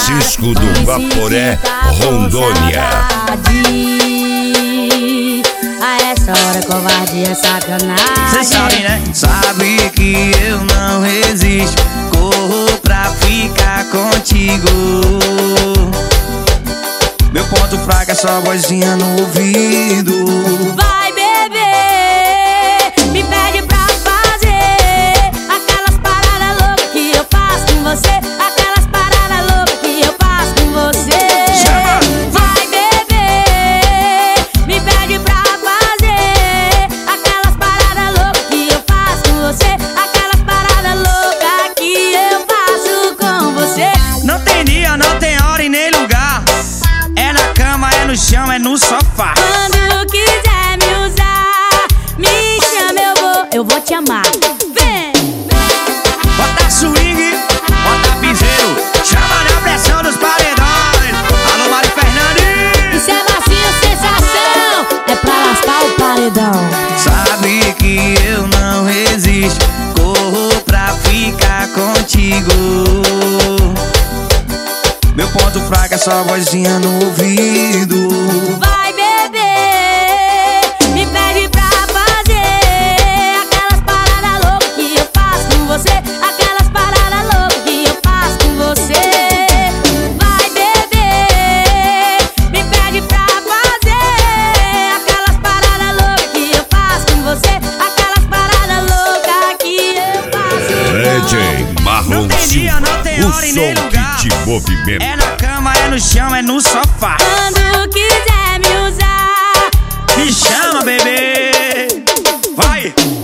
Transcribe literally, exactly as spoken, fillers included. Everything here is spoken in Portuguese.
Francisco do Vaporé, Rondônia. A essa hora covardia é sacanagem. Cê sabe, né? Sabe que eu não resisto. Corro pra ficar contigo. Meu ponto fraco é só vozinha no ouvido. Vai beber, me pede pra fazer aquelas paradas loucas que eu faço com você. Aquelas paradas loucas que eu faço com você. Chama! Vai beber, me pede pra fazer aquelas paradas loucas que eu faço com você. Aquelas paradas loucas que eu faço com você. Não tem dia, não tem hora e nem lugar. É na cama, é no chão, é no sofá. Quando quiser me usar, me chama, eu vou, eu vou te amar. Vem, vem. Bota swing, bota piseiro. Chama na pressão dos paredões. Alô, Mari Fernandes. Isso é massinha sensação, é pra lascar o paredão. Sabe que eu não resisto. Corro pra ficar contigo. Meu ponto fraco é só vozinha no ouvido. Vai beber, me pede pra fazer aquelas paradas loucas que eu faço com você. Aquelas paradas loucas que eu faço com você. Vai beber, me pede pra fazer aquelas paradas loucas que eu faço com você. Aquelas paradas loucas que eu faço com você. D J Marlon Não tem dia, Silva, não tem o hora e nem som lugar. que te movimenta. É na cama, é no chão, é no sofá. Quando quiser me usar, Me chama, bebê. Vai.